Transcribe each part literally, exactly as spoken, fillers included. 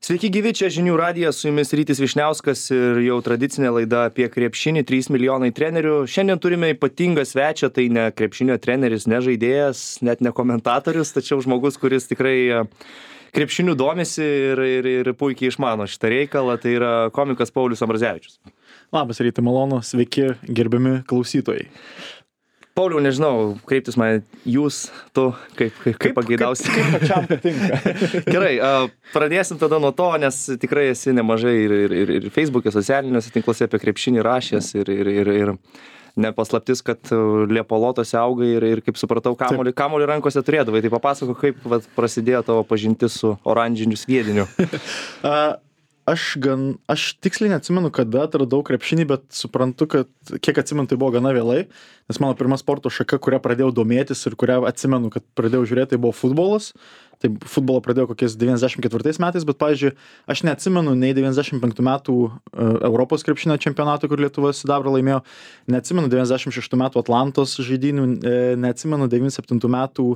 Sveiki gyvi, čia Žinių radijas, su jumis Rytis Vyšniauskas ir jau tradicinė laida apie krepšinį, trys milijonai trenerių. Šiandien turime ypatingą svečią, tai ne krepšinio treneris, ne žaidėjas, net ne komentatorius, tačiau žmogus, kuris tikrai krepšiniu domisi ir, ir, ir puikiai išmano šitą reikalą, tai yra komikas Paulius Ambrazevičius. Labas rytai, malonu, sveiki, gerbiami klausytojai. Pauliau, nežinau, kreiptis man jūs, tu, kaip, kaip, kaip pageidausi. Kaip, kaip pačiam patinka. Gerai, pradėsim tada nuo to, nes tikrai esi nemažai ir, ir, ir, ir Facebook'e, socialiniuose tinkluose apie krepšinį rašęs ir, ir, ir, ir nepaslaptis, kad liepolotose augai ir, ir kaip supratau, kamuolį, kamuolį rankose turėdavai. Tai papasako, kaip vat, prasidėjo tavo pažintis su oranžiniu sviediniu. uh, Aš gan, aš tiksliai neatsimenu, kada atradau krepšinį, bet suprantu, kad kiek atsimenu, tai buvo gana vėlai, nes mano pirma sporto šaka, kurią pradėjau domėtis ir kurią atsimenu, kad pradėjau žiūrėti, tai buvo futbolas. Tai futbolą pradėjau kokiais devyniasdešimt ketvirtais metais, bet, pavyzdžiui, aš neatsimenu nei devyniasdešimt penktų metų Europos krepšinio čempionato, kur Lietuva sidabrą laimėjo, neatsimenu devyniasdešimt šeštų metų Atlantos žaidynių, neatsimenu devyniasdešimt septintų metų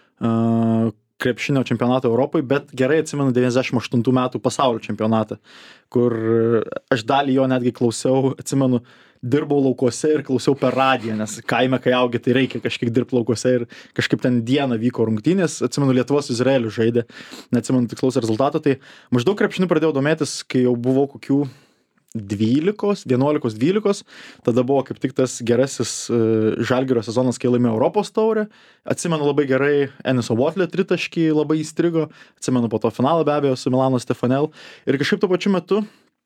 uh, krepšinio čempionato Europoje, bet gerai atsimenu devyniasdešimt aštuntų metų pasaulio čempionatą, kur aš dalį jo netgi klausiau, atsimenu, dirbau laukuose ir klausiau per radiją, nes kaime, kai augi, tai reikia kažkiek dirbti laukuose ir kažkaip ten dieną vyko rungtynės, atsimenu, Lietuvos su Izraeliu žaidė, neatsimenu tikslaus rezultato, tai maždaug krepšiniu pradėjau domėtis, kai jau buvau kokių dvylikos, vienuolikos, dvylikos, tada buvo kaip tik tas gerasis uh, Žalgirio sezonas, kai laimėjo Europos taurę, atsimenu labai gerai Eniso Votlio tritaškį, labai įstrigo, atsimenu po to finalą be abejo su Milano Stefanel ir kažkaip tuo pačiu metu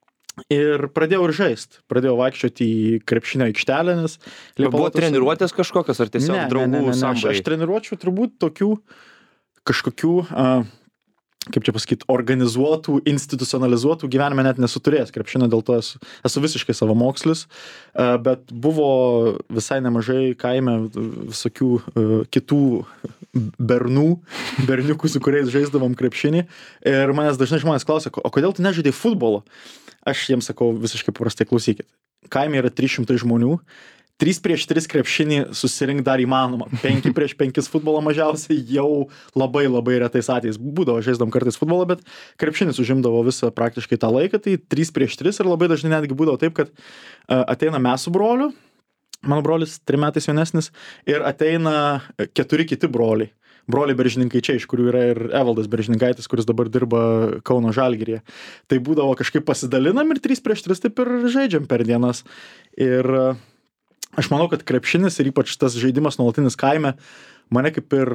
ir pradėjau ir žaist, pradėjau vaikščioti į krepšinio aikštelę, nes... Buvo treniruotės kažkokios ar tiesiog ne, draugų ne, ne, ne, sambai? Aš, aš treniruočiau turbūt tokių kažkokių... Uh, kaip čia pasakyti, organizuotų, institucionalizuotų gyvenime net nesu turėjęs krepšinio, dėl to esu, esu visiškai savamokslis, bet buvo visai nemažai kaime visokių kitų bernų, berniukų, su kuriais žaisdavom krepšinį ir manęs dažnai žmonės klausia, o kodėl tu nežaidai futbolo? Aš jiems sakau visiškai paprastai, klausykit, kaime yra trys šimtai žmonių, trys prieš tris krepšinį susirink dar įmanoma. penki prieš penkis futbolo mažiausiai jau labai labai retais atvejais. Būdavo žaisdom kartais futbolą, bet krepšinis užimdavo visą praktiškai tą laiką, tai trys prieš tris ir labai dažnai netgi būdavo taip, kad uh, ateina mes su broliu, mano brolis trim metais jaunesnis, ir ateina keturi kiti broliai. Broliai beržininkai čia, iš kurių yra ir Evaldas Beržininkaitis, kuris dabar dirba Kauno Žalgiryje. Tai būdavo kažkaip pasidalinam ir trys prieš tris taip ir žaidžiam per dienas. Ir uh, aš manau, kad krepšinis ir ypač tas žaidimas nuolatinis kaime mane kaip ir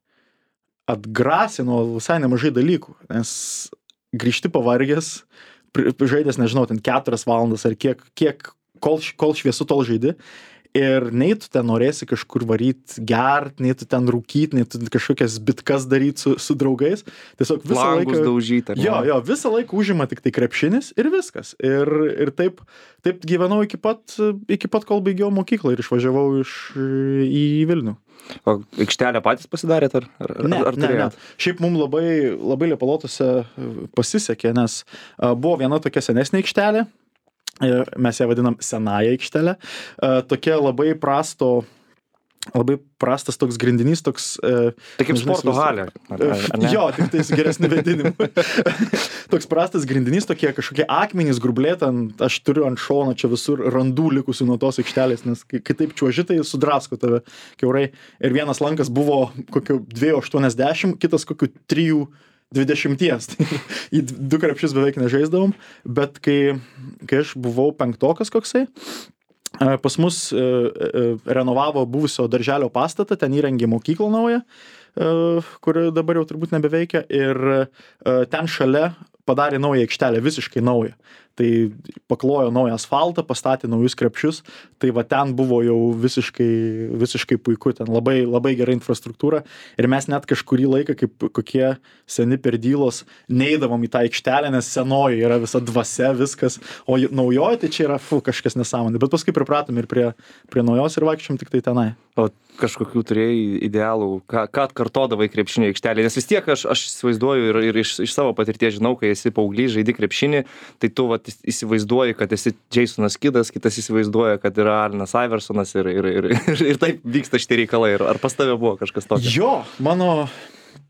atgrasino visai nemažai dalykų, nes grįžti pavargęs, žaidęs, nežinau, ten keturias valandas ar kiek, kiek kol, kol šviesu, tol žaidi. Ir nei tu ten norėsi kažkur varyt gert, nei tu ten rūkyt, nei tu kažkokias bitkas daryt su, su draugais. Tiesiog visą Langus laiką... daužyt, ar ne? Jo, jo, visą laiką užima tik tai krepšinis ir viskas. Ir, ir taip, taip gyvenau iki pat, iki pat, kol baigiau mokyklą ir išvažiavau iš, į Vilnių. O aikštelę patys pasidarėt, ar, ar, ne, ar ne, turėjot? ne. Šiaip mums labai, labai Liepalotose pasisekė, nes a, buvo viena tokia senesnė aikštelė, mes ją vadinam senąją aikštelę, tokia labai prasto, labai prastas toks grindinys, toks... Tai kaip sporto halė, ar, ar ne? Jo, tik tai su geresniu vėdinimu. Toks prastas grindinys, tokie kažkokie akmenys grublėt, aš turiu ant šono čia visur randų likusių nuo tos aikštelės, nes kai taip čiuoži, tai sudrasko tave kiaurai. Ir vienas lankas buvo kokiu dviejų aštuoniasdešimt, kitas kokiu trijų dvidešimties. Į du krepšius beveik nežaisdavom, bet kai, kai aš buvau penktokas koksai, pas mus e, e, renovavo buvusio darželio pastatą, ten įrengė mokyklą naują, e, kuri dabar jau turbūt nebeveikia, ir e, ten šalia padarė naują aikštelę, visiškai naują. Tai paklojo naują asfaltą, pastatė naujus krepšius, tai va ten buvo jau visiškai, visiškai puiku, ten labai, labai gera infrastruktūra ir mes net kažkurį laiką, kaip kokie seni perdylos, neįdavom į tą aikštelę, nes senoji yra visa dvasia, viskas, o naujoji tai čia yra fu, kažkas nesąmonė, bet paskui pripratom ir prie, prie naujos ir vaikščiom tik tai tenai. O kažkokių turėjai idealų, ką, ką atkartodavai krepšinio aikštelė, nes vis tiek aš, aš įsivaizduoju ir, ir iš, iš savo patirties žinau, kai esi paauglys, žaidi krepšinį, tai tu vat, įsivaizduoji, kad esi Jasonas Kidas, kitas įsivaizduoja, kad yra Alnas Iversonas ir, ir, ir, ir, ir taip vyksta šitie reikalai. Ar pas tave buvo kažkas tokio? Jo, mano,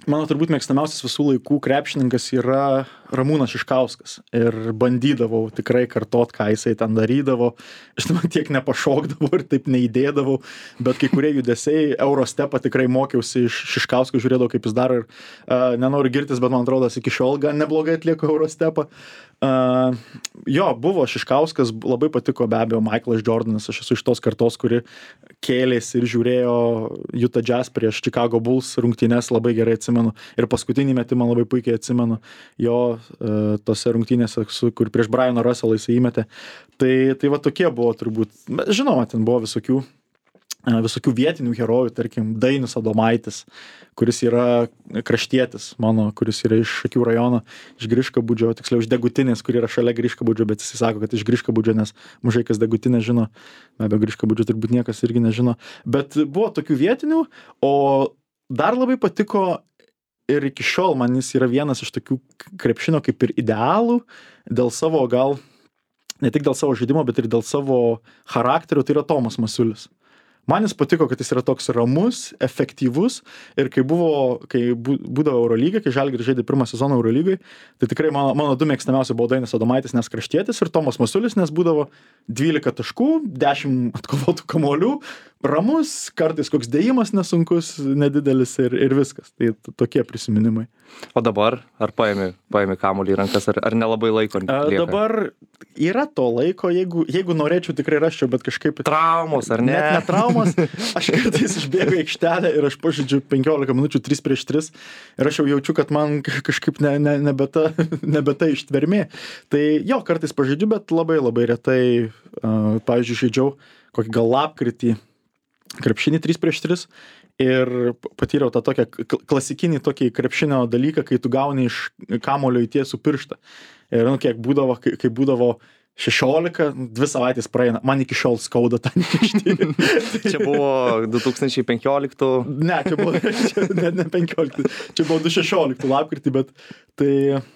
Mano turbūt mėgstamiausias visų laikų krepšininkas yra Ramūnas Šiškauskas. Ir bandydavau tikrai kartot, ką jisai ten darydavo. Žinoma, tiek nepašokdavau ir taip neįdėdavau, bet kai kurie judesiai, Eurostepą tikrai mokiausi iš Šiškausko, žiūrėdavau, kaip jis daro ir uh, nenoriu girtis, bet man atrodo, iki šiol gan neblogai atlieko Eurostepą. Uh, jo, buvo Šiškauskas, labai patiko be abejo Michaelas Jordanas, aš esu iš tos kartos, kuri kėlėsi ir žiūrėjo Utah Jazz prieš Chicago Bulls rungtynes, labai gerai atsimenu. Ir paskutinį metimą labai puikiai atsimenu jo uh, tose rungtynėse, su, kur prieš Brianą Russellą jisai įmetė. Tai, tai va tokie buvo turbūt, žinoma, ten buvo visokių visokių vietinių herojų, tarkim, Dainius Adomaitis, kuris yra kraštietis mano, kuris yra iš Šakių rajono, iš Griškabūdžio, tiksliau iš Degutinės, kur yra šalia Griškabūdžio, bet jis sako, kad iš Griškabūdžio, nes mažai kas Degutinę žino, be Griškabūdžio turbūt niekas irgi nežino, bet buvo tokių vietinių, o dar labai patiko ir iki šiol man jis yra vienas iš tokių krepšinio kaip ir idealų, dėl savo gal, ne tik dėl savo žaidimo, bet ir dėl savo charakterio, tai yra Tomas Masiulis. Man jis patiko, kad jis yra toks ramus, efektyvus ir kai buvo, kai būdavo Eurolyga, kai Žalgiris žaidė pirmą sezoną Eurolygai, tai tikrai mano, mano du mėgstamiausi buvo Dainius Adomaitis, nes kraštietis ir Tomas Masiulis, nes būdavo dvylika taškų, dešimt atkovotų kamuolių, ramus, kartais koks dėjimas nesunkus, nedidelis ir, ir viskas. Tai tokie prisiminimai. O dabar, ar paėmė, paėmė kamuolį į rankas, ar, ar nelabai laiko lieka? Dabar yra to laiko, jeigu, jeigu norėčiau tikrai raščiau, bet kažkaip... Traumos, ar ne? Net ne traumos. Aš kartais išbėgu į aikštelę ir aš pažaidžiu penkiolika minučių trys prieš tris ir aš jau jaučiu, kad man kažkaip ne, ne, nebeta, nebeta ištvermė. Tai jo, kartais pažaidžiu, bet labai labai retai, uh, pavyzdžiui, žaidžiau kokį gal lapkritį krepšinį trys prieš tris ir patyriau tą tokią klasikinį tokį krepšinio dalyką, kai tu gauni iš kamulio į tiesų pirštą. Ir nu, kiek būdavo, kai, kai būdavo šešiolika, dvi savaitės praeina, man iki šiol skauda tą nykštį. Čia buvo du tūkstančiai penkioliktų. Ne, čia buvo čia, ne, ne penkioliktų, čia buvo du šešioliktų lapkritį, bet tai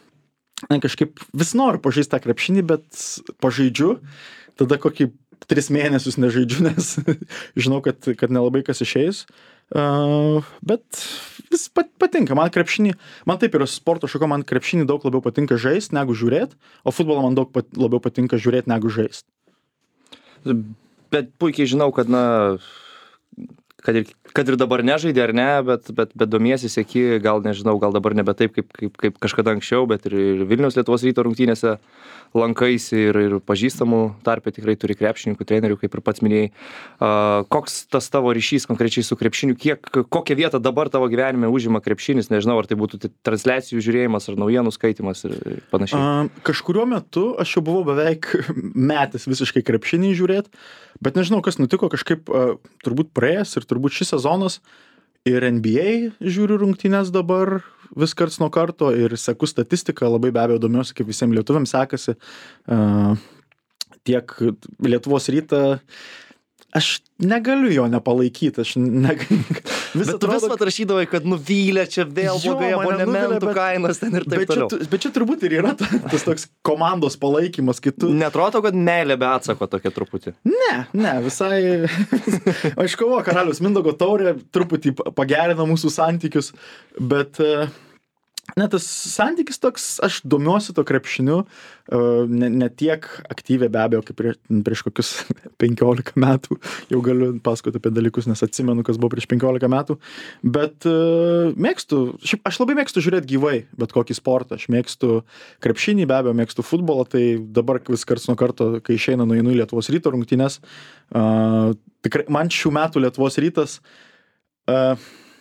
ne, kažkaip vis noriu pažaisti tą krepšinį, bet pažaidžiu, tada kokį tris mėnesius nežaidžiu, nes žinau, kad, kad nelabai kas išeis. Uh, bet vis pat, patinka, man krepšinį, man taip yra sporto šaka, man krepšinį daug labiau patinka žaist, negu žiūrėt, o futbolą man daug pat, labiau patinka žiūrėt, negu žaist. Bet puikiai žinau, kad na, kad ir, kad ir dabar nežaidė ar ne, bet, bet, bet domiesi, seki, gal nežinau, gal dabar nebe taip, kaip, kaip, kaip kažkada anksčiau, bet ir, ir Vilniaus Lietuvos Ryto rungtynėse lankaisi ir, ir pažįstamų tarpe tikrai turi krepšininkų, trenerių, kaip ir pats minėjai. Uh, koks tas tavo ryšys konkrečiai su krepšiniu, kiek, kokią vietą dabar tavo gyvenime užima krepšinis, nežinau, ar tai būtų transliacijų žiūrėjimas ar naujienų skaitimas ir panašiai. Uh, kažkuriuo metu aš jau buvau beveik metais visiškai krepšinį žiūrėt, bet nežinau, kas nutiko, kažkaip uh, turbūt praėjęs ir turbūt šis sezonas ir N B A žiūriu rungtynes dabar vis karts nuo karto ir seku statistiką, labai be abejo domiuosi, kaip visiems lietuviams sekasi. Uh, tiek Lietuvos Rytą, aš negaliu jo nepalaikyti, aš negaliu. Bet tu atrodo... vis pat rašydavai, kad nuvylė čia vėl blogai abonementų bet... kainos ten ir taip bet toliau. Čia, bet čia turbūt ir yra ta, tas toks komandos palaikymas, kai tu... Neatrodo, kad meilė be atsako tokia truputį? Ne, ne, visai... Aš kovo karalius Mindaugo taurė truputį pagerino mūsų santykius, bet... Ne, tas santykis toks, aš domiuosi to krepšiniu, ne, ne tiek aktyviai be abejo, kaip prieš, prieš kokius penkiolika metų, jau galiu pasakoti apie dalykus, nes atsimenu, kas buvo prieš penkiolika metų, bet uh, mėgstu, šiaip, aš labai mėgstu žiūrėti gyvai, bet kokį sportą, aš mėgstu krepšinį, be abejo, mėgstu futbolą, tai dabar vis karts nuo karto, kai išeina nueinu į Lietuvos Ryto rungtynes, uh, tikrai, man šių metų Lietuvos Rytas uh,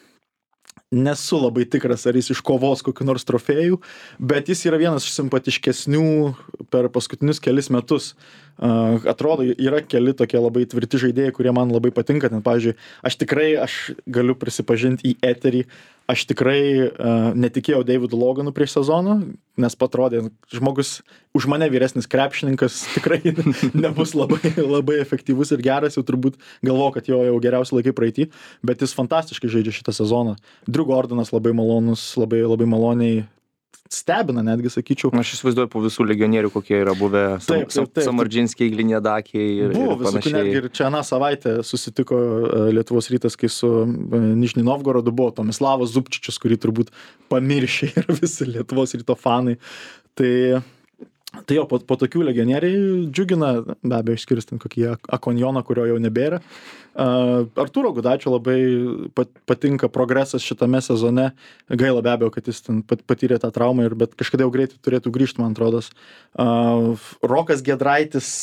nesu labai tikras, ar jis iškovos kokių nors trofėjų, bet jis yra vienas iš simpatiškesnių per paskutinius kelis metus. Uh, atrodo, yra keli tokie labai tvirti žaidėjai, kurie man labai patinka. Ten, pavyzdžiui, aš tikrai, aš galiu prisipažinti į eterį, aš tikrai uh, netikėjau Davidu Loganu prieš sezoną, nes patrodė, žmogus už mane vyresnis krepšininkas tikrai nebus labai, labai efektyvus ir geras, jau turbūt galvo, kad jo jau geriausi laikai praeitį, bet jis fantastiškai žaidžia šitą sezoną. Drew Gordonas labai malonus, labai, labai maloniai stebina netgi, sakyčiau. Aš įsivaizduoju po visų legionierių, kokie yra buvę Sam, Taip, taip, taip. Samardžinskiai, Gliniadakiai ir, Buvo ir visokių, netgi panašiai. ir čia aną savaitę susitiko e, Lietuvos rytas, kai su e, Nižnij Novgorodu buvo Tomislavas Zupčičius, kurį turbūt pamiršė ir visi Lietuvos ryto fanai. Tai, tai jo, po, po tokių legionieriai džiugina, be abejo, išskyrus ten kokį Ak- Akonjoną, kurio jau nebėra. Uh, Artūro Gudaičio labai pat, patinka progresas šitame sezone. Gaila be abejo, kad jis ten pat, patyrė tą traumą, ir, bet kažkada jau greitai turėtų grįžti, man atrodo. Uh, Rokas Giedraitis,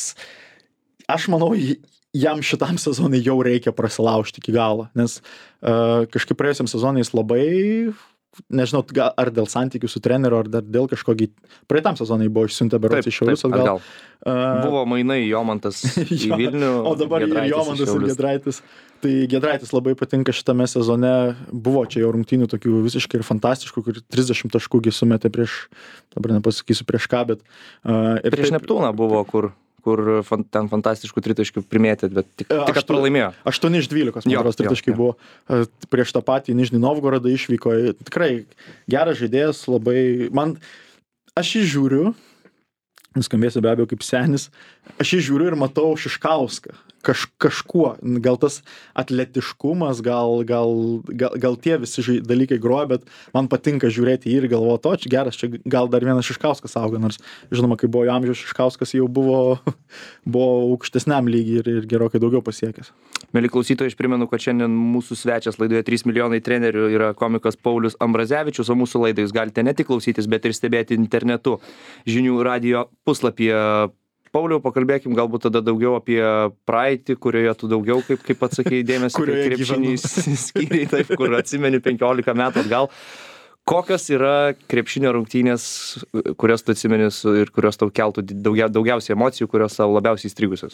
aš manau, j- jam šitam sezonui jau reikia prasilaužti iki galo, nes uh, kažkaip praėjusiam sezonui jis labai, nežinau, ga- ar dėl santykių su treneriu, ar dar dėl kažkokį, praeitam sezonui buvo išsiuntę berods iš Šiaulius atgal. atgal. Uh, Buvo mainai Jomantas į Jo, Vilnių. O dabar ir Giedraitis į Jomantas ir Šiaulius. Giedraitis. Tai Giedraitis labai patinka šitame sezone. Buvo čia jau rungtynių tokių visiškai ir fantastiškų, kur trisdešimt taškų gi sumetė prieš, dabar nepasakysiu prieš ką, bet... Uh, ir Prieš taip- Neptūną buvo, kur, kur fan, ten fantastiškų tritaškių primėtė, bet tik, E, tik kad aštu- pralaimėjo. aštuoni iš dvylikos, man Jo, atrodo, jo, tritaškai jo. buvo. E, Prieš tą patį Nižnij Novgorodą išvyko. Tikrai geras žaidėjas, labai... Man... Aš jį žiūriu, nuskambėsiu be abejo kaip senis, aš jį žiūriu ir matau Šiškauską. Kaž, kažkuo, gal tas atletiškumas, gal, gal, gal, gal tie visi žai- dalykai groja, bet man patinka žiūrėti jį ir galvoti, o čia geras, čia gal dar vienas Šiškauskas auga, nors žinoma, kai buvo jo amžiaus, Šiškauskas jau buvo, buvo aukštesniam lygiai ir, ir gerokai daugiau pasiekęs. Mėly klausytojai, aš primenu, kad šiandien mūsų svečias laidoje trys milijonai trenerių yra komikas Paulius Ambrazevičius, o mūsų laidą jūs galite ne tik klausytis, bet ir stebėti internetu žinių radijo puslapyje. Pauliau, pakalbėkim galbūt tada daugiau apie praeitį, kurioje tu daugiau, kaip, kaip atsakei, dėmesį Kurioje krepšinį skyriai, taip, kur atsimeni penkiolika metų atgal. Kokios yra krepšinio rungtynės, kurias tu atsimeni su- ir kurios tau keltų daugia, daugiausiai emocijų, kurios tau labiausiai įstrigusios?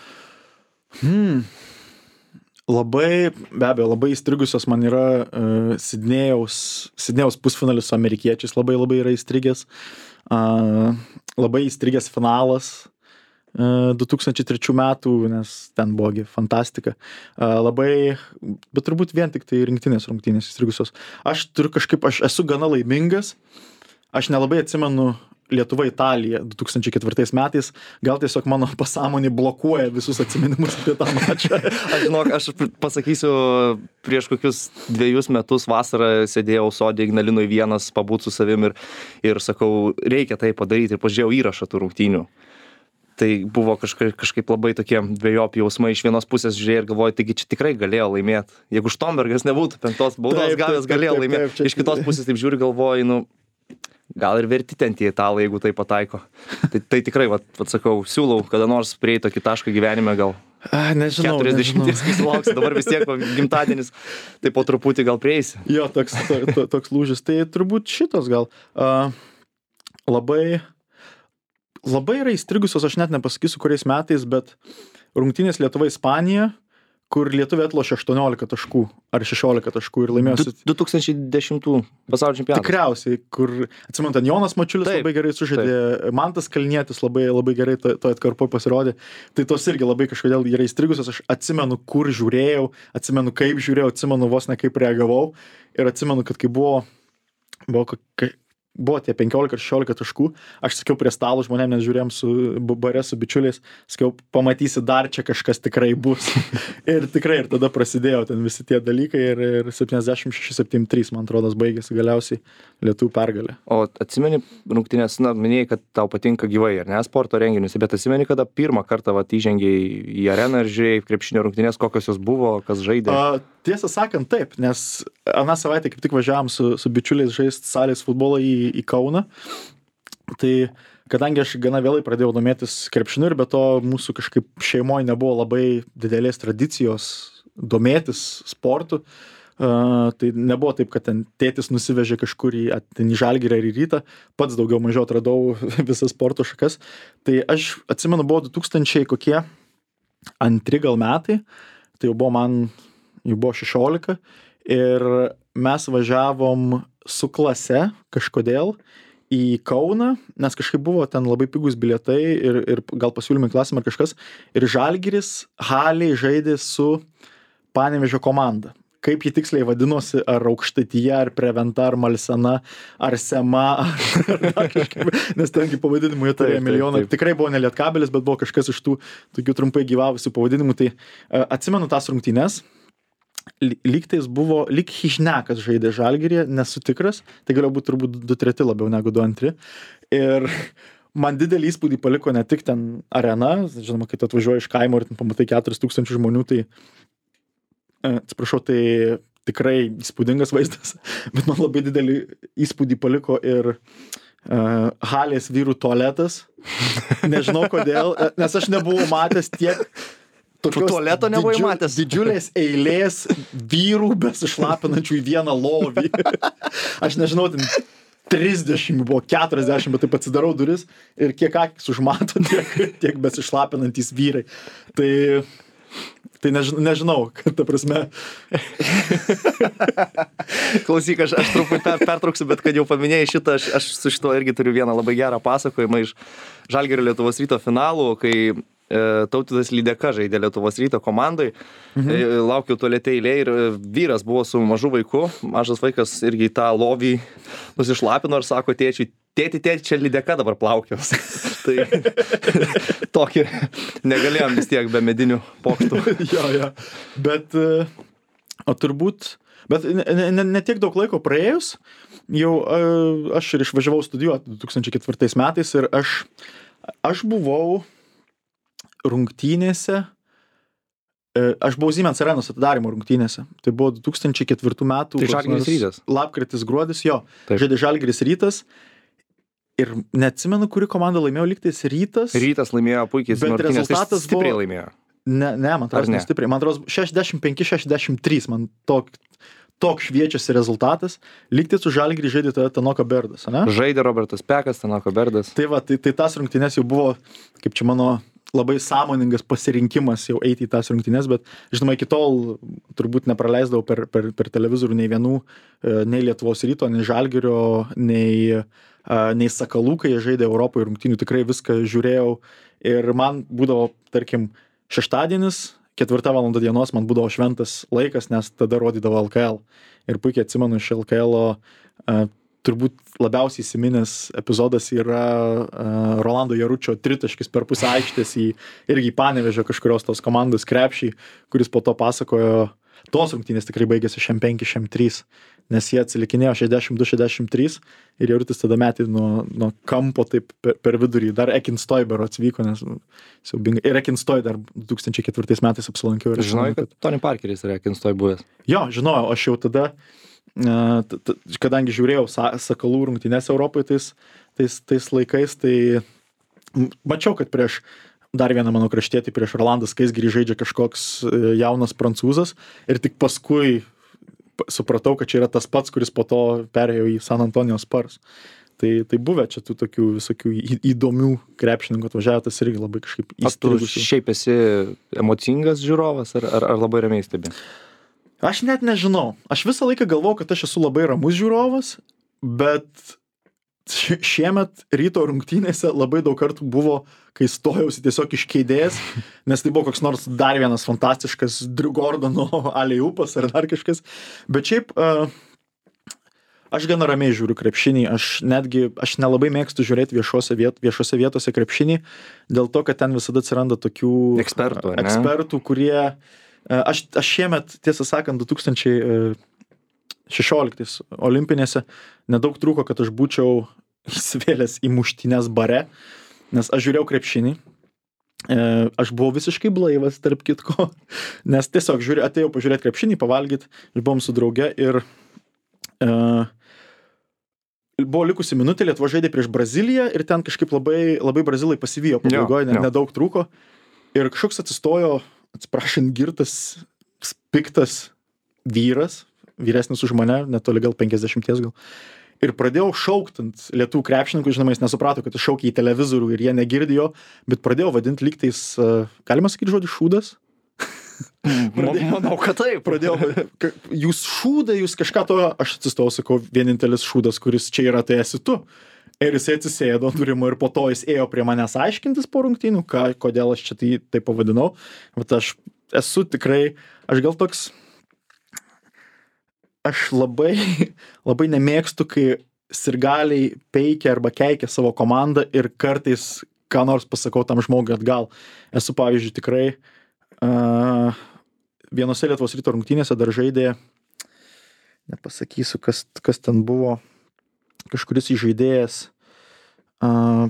Hmm. Labai, be abejo, labai įstrigusios man yra uh, Sidnėjaus, Sidnėjaus pusfinalis su amerikiečiais, labai labai yra įstrigęs. Uh, labai įstrigęs finalas uh, du tūkstančiai trečių metų, nes ten buvogi fantastika. Uh, labai, bet turbūt vien tik tai rinktinės rungtynės įstrigusios. Aš turiu kažkaip, aš esu gana laimingas, aš nelabai atsimenu Lietuva Italija du tūkstančiai ketvirtais metais, gal tiesiog mano pasąmonė blokuoja visus atsiminimus apie tą mačą. Aš žinok, aš pasakysiu, prieš kokius dviejus metus vasarą sėdėjau sodė Ignalinoj vienas, pabūt su savim ir, ir sakau, reikia tai padaryti ir pažiūrėjau įrašą tų rungtynių. Tai buvo kažkaip, kažkaip labai tokie dvejopi jausmai, iš vienos pusės žiūrėjai ir galvoju, taigi čia tikrai galėjo laimėti. Jeigu Štombergas nebūtų penktos baudos Taip, taip, gavęs, taip, galėjo taip, laimėti. taip, čia- Iš kitos pusės taip žiūri, galvoju, nu, gal ir verti ten tie italai, jeigu tai pataiko. Tai, tai tikrai, vat, vat sakau, siūlau, kada nors prieiti tokį tašką gyvenime, gal A, nežinau, keturiasdešimt, nežinau. kai sulauksi, dabar vis tiek gimtadienis, tai po truputį gal prieisi. Jo, toks, to, to, toks lūžis. Tai turbūt šitos gal. Uh, labai, labai yra įstrigusios, aš net nepasakysiu, kuriais metais, bet rungtynės Lietuva-Ispanija, kur lietuviai atlošė aštuoniolika taškų ar šešiolika taškų ir laimėjo. Du- du tūkstančiai dešimtų pasaulio čempionatas. Tikriausiai, kur, atsimant, ten Jonas Mačiulis Taip, labai gerai sužaidė, Mantas Kalnietis labai, labai gerai to, to atkarpoj pasirodė. Tai tos irgi labai kažkodėl yra įstrigusios. Aš atsimenu, kur žiūrėjau, atsimenu, kaip žiūrėjau, atsimenu vos ne kaip reagavau. Ir atsimenu, kad kai buvo, buvo, kai, buvo tie penkiolika ar šešiolika taškų, aš sakiau prie stalo žmonėm, nes žiūrėjom su bu- bare su bičiuliais, sakiau, pamatysi, dar čia kažkas tikrai bus. Ir tikrai, ir tada prasidėjo ten visi tie dalykai ir, ir septyniasdešimt šeši septyniasdešimt trys, man atrodo, baigėsi galiausiai lietuvių pergalė. O atsimeni rungtynės, na, minėjai, kad tau patinka gyvai, ar ne, sporto renginius, bet atsimeni, kada pirmą kartą vat, įžengiai į areną ir žiūrėjai krepšinio rungtynės, kokios jos buvo, kas žaidė. A, tiesą sakant, taip, nes aną savaitę kaip tik važiavom su, su bičiuliais žaisti salės futbolą į, į Kauną. Tai kadangi aš gana vėlai pradėjau domėtis krepšiniu ir be to mūsų kažkaip šeimoje nebuvo labai didelės tradicijos domėtis sportu, uh, tai nebuvo taip, kad ten tėtis nusivežė kažkur į, ten į Žalgirį ar į Rytą, pats daugiau mažiau atradau visas sporto šakas. Tai aš atsimenu, buvo du tūkstančiai kokie antri gal metai, tai jau buvo man, jau buvo šešiolika ir mes važiavom su klase kažkodėl į Kauną, nes kažkaip buvo ten labai pigus bilietai ir, ir gal pasiūlymai klasėm ar kažkas. Ir Žalgiris halėj žaidė su Panevėžio komanda. kaip ji tiksliai vadinosi, ar Aukštaitija, ar Preventa, ar Malsena, ar Sema, ar, ar dar kažkaip, nes tengi pavadinimų jie turėjo milijoną. Tikrai buvo ne Lietkabelis, bet buvo kažkas iš tų tokių trumpai gyvavusių pavadinimų. Tai uh, atsimenu tas rungtynes. Lyg tais buvo, lyg Hižnekas žaidė Žalgirį, nesu tikras, tai galėjo būti turbūt du treti labiau negu du antri. Ir man didelį įspūdį paliko ne tik ten arena, žinoma, kai tu atvažiuoji iš kaimo ir pamatai keturis tūkstančius žmonių, tai, atsiprašau, tai tikrai įspūdingas vaizdas, bet man labai didelį įspūdį paliko ir uh, halės vyrų tualetas. Nežinau kodėl, nes aš nebuvau matęs tiek tokios tualeto nebuvai didžiu, matęs. didžiulės eilės vyrų besišlapinančių į vieną lovį. Aš nežinau, ten trisdešimt buvo, keturiasdešimt, bet taip atsidarau duris ir kiek akis užmato, tiek, tiek besišlapinantys vyrai. Tai, tai nežinau, nežinau, kad ta prasme. Klausyk, aš, aš truputį per, pertrauksiu, bet kad jau paminėjai šitą, aš, aš su šito irgi turiu vieną labai gerą pasakojimą iš Žalgirio Lietuvos Ryto finalų, kai Tautvydas Lydeka žaidė Lietuvos Ryto komandai, mhm. laukiau tualete eilėj ir vyras buvo su mažu vaiku, mažas vaikas irgi į tą lovį nusišlapino ir sako tėčiui, tėti, tėti, čia Lydeka dabar plaukios. Tai tokį negalėjom vis tiek be medinių pokštų. jo, jo. Bet, o turbūt, bet ne, ne, ne tiek daug laiko praėjus, jau aš ir išvažiavau studijuoti du tūkstančiai ketvirtais metais ir aš, aš buvau rungtynėse, aš buvau Siemens Arenos atidarymo rungtynėse. Tai buvo du tūkstančiai ketvirtų metų. Tai Žalgiris Rytas. Lapkritis, gruodis, jo. Taip. Žaidė Žalgiris Rytas. Ir neatsimenu, kuri komanda laimėjo, lygtais Rytas. Rytas laimėjo puikiai, bet rezultatas stipriai buvo, laimėjo. Ne, ne, man atrodo, ne stipriai. Man atrodo, šešiasdešimt penki šešiasdešimt trys, man tok, tok šviečiasi rezultatas. Lygtais su Žalgirį žaidė tada Tanoka Berdas, ne? Žaidė Robertas Pekas, Tanoka Berdas. Tai va, tai, tai tas rungtynės jau buvo, kaip čia mano labai sąmoningas pasirinkimas jau eiti į tas rungtynes, bet žinoma, iki tol turbūt nepraleisdavau per, per, per televizorių nei vienų, nei Lietuvos Ryto, nei Žalgirio, nei, nei Sakalų, kai jie žaidė Europoje rungtynių, tikrai viską žiūrėjau ir man būdavo, tarkim, šeštadienis, ketvirta valanda dienos man būdavo šventas laikas, nes tada rodydavo L K L. Ir puikiai atsimenu iš L K L-o turbūt labiausiai įsiminęs epizodas yra uh, Rolando Jaručio tritaškis per pusę aikštės į irgi į Panevėžio kažkurios tos komandos krepšį, kuris po to pasakojo, tos rungtynės tikrai baigėsi šem penki šem trys, nes jie atsilikinėjo šešiasdešimt du šešiasdešimt trys ir Jarutis tada metė nuo, nuo kampo taip per, per vidurį. Dar Ekinstoj berods vyko, nes siaubingai. Ir Ekinstoj dar du tūkstančiai ketvirtais metais apsilankiau. Žinojai, kad Tony Parkeris yra Ekinstoj buvęs? Jo, žinojau, aš jau tada kadangi žiūrėjau Sakalų rungtynes Europoje tais, tais, tais laikais, tai mačiau, kad prieš dar vieną mano kraštietį, prieš Rolandą Skaisgirį žaidžia kažkoks jaunas prancūzas ir tik paskui supratau, kad čia yra tas pats, kuris po to perėjo į San Antonijos Spurs. Tai, tai buvę čia tų tokių visokių įdomių krepšininkų atvažiavę, tas irgi labai kažkaip įstrigusių. Tu šiaip esi emocingas žiūrovas ar, ar, ar labai ramiai stebi? Aš net nežinau. Aš visą laiką galvojau, kad aš esu labai ramus žiūrovas, bet šiemet Ryto rungtynėse labai daug kartų buvo, kai stojausi tiesiog iš kėdės, nes tai buvo koks nors dar vienas fantastiškas Drew Gordono alėjupas ar dar kažkas. Bet šiaip uh, aš gana ramiai žiūriu krepšinį. Aš netgi, aš nelabai mėgstu žiūrėti viešose, viet, viešose vietose krepšinį, dėl to, kad ten visada atsiranda tokių ekspertų, ekspertų kurie Aš, aš šiemet, tiesą sakant, du tūkstančiai šešioliktais olimpinėse nedaug trūko, kad aš būčiau įsivėlęs į muštynės bare, nes aš žiūrėjau krepšinį. Aš buvau visiškai blaivas, tarp kitko, nes tiesiog žiūrė, atėjau pažiūrėti krepšinį, pavalgyti, ir buvom su drauge ir uh, buvo likusi minutė, Lietuva žaidė prieš Braziliją ir ten kažkaip labai, labai brazilai pasivijo pabaigoje, ne, nedaug trūko ir kažkoks atsistojo, atsiprašant, girtas, piktas vyras, vyresnis už mane, netoli gal penkiasdešimties gal, ir pradėjau šauktant lietuvių krepšininkų, žinoma, jis nesuprato, kad jis šaukia į televizorių ir jie negirdijo, bet pradėjau vadinti lygtais, galima sakyti žodį šūdas? Pradėjau, manau, kad taip. Pradėjau, jūs šūdai, jūs kažką to, aš atsistojau, sakau, vienintelis šūdas, kuris čia yra, tai esi tu. Ir jis atsisėdo durimo ir po to jis ėjo prie manęs aiškintis po rungtynių, ką, kodėl aš čia tai, tai pavadinau. Bet aš esu tikrai, aš gal toks, aš labai, labai nemėgstu, kai sirgaliai peikia arba keikia savo komandą ir kartais ką nors pasakau tam žmogui atgal. Esu, pavyzdžiui, tikrai uh, vienose Lietuvos Ryto rungtynėse dar žaidė, nepasakysiu, kas, kas ten buvo, kažkuris įžaidėjas, uh,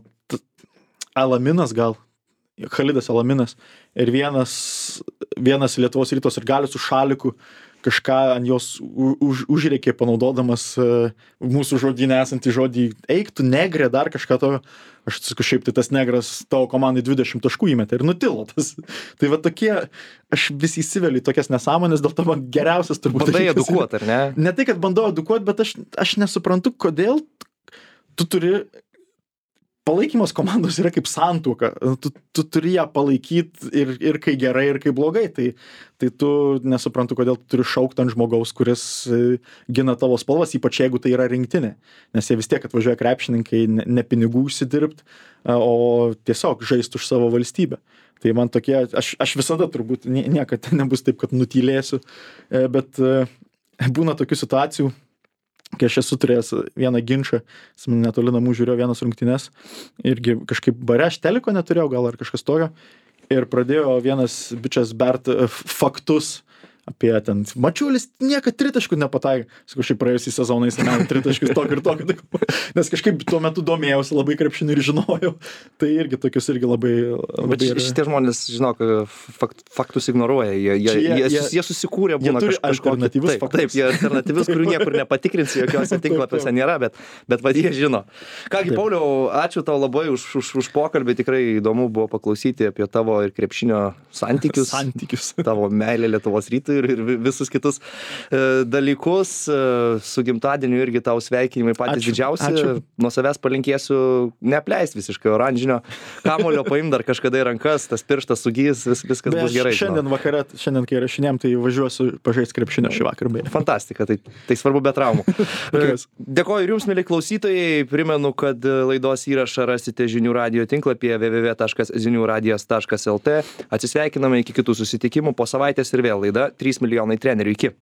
Alaminas gal, Khalidas Alaminas, ir vienas, vienas Lietuvos Ryto sirgalis su šaliku kažką ant jos už, užrėkė, panaudodamas uh, mūsų žodynę esantį žodį, eik tu negrė, dar kažką to. Aš sakau, šiaip tai tas negras tavo komandai dvidešimt taškų įmetė ir nutilo tas. Tai va tokie, aš vis įsiveliu į tokias nesąmonės, dėl to man geriausias turbūt. Bandai edukuot, ar ne? Ne tai, kad bandau edukuot, bet aš, aš nesuprantu, kodėl tu turi... Palaikymas komandos yra kaip santuoka. Tu, tu turi ją palaikyti ir, ir kai gerai, ir kai blogai. Tai, tai tu nesuprantu, kodėl tu turi šaukti ant žmogaus, kuris gina tavo spalvas, ypač jeigu tai yra rinktinė. Nes jie vis tiek atvažiuoja krepšininkai ne, ne pinigų užsidirbt, o tiesiog žaist už savo valstybę. Tai man tokie, aš, aš visada turbūt nie, niekad nebus taip, kad nutylėsiu, bet būna tokių situacijų, kai aš esu turėjęs vieną ginčą, netoli namų žiūrėjau vienas rungtynes, irgi kažkaip bare, aš teliko neturėjau, gal ar kažkas tokio, ir pradėjo vienas bičias bert faktus apie ten, Mačiulis niekad tritaškų nepataikė. Sakau, šiaip praėjusį sezoną jis metė tritaškus tokį ir tokį. Nes kažkaip tuo metu domėjausi labai krepšinį ir žinojau. Tai irgi tokius irgi labai... labai Bet yra... šitie žmonės, žinok, fakt, faktus ignoruoja. Jie, jie, jie, jie, jie susikūrė, būna kaž, kažkokius. Taip, taip, jie alternatyvius, kurių niekur nepatikrinsi, jokiuose tinklapiuose nėra, bet, bet vad jie žino. Kągi, Pauliau, ačiū tau labai už, už, už pokalbį. Tikrai įdomu buvo paklausyti apie tavo ir krepšinio santykius. santykius. Tavo meilė Lietuvos Rytui. Ir, ir visus kitus e, dalykus. E, su gimtadieniu irgi tau sveikinimai patys ačiū, didžiausi. Ačiū. Nuo savęs palinkėsiu neapleist visiškai oranžinio kamuolio, paim dar kažkada į rankas, tas pirštas sugys, vis, viskas Be, bus gerai. Šiandien žinau. Vakare, šiandien kai rašinėm, tai važiuosiu pažaisti krepšinio šį vakarą. Beje. Fantastika, tai, tai svarbu be traumų. Dėkoju ir jums, mieli klausytojai. Primenu, kad laidos įrašą rasite žinių radijo tinklapyje w w w taškas zinių radijas taškas l t. Atsisveikiname iki kitų susitikimų po savaitės ir vėl laida trys milijonai trenerių. Iki.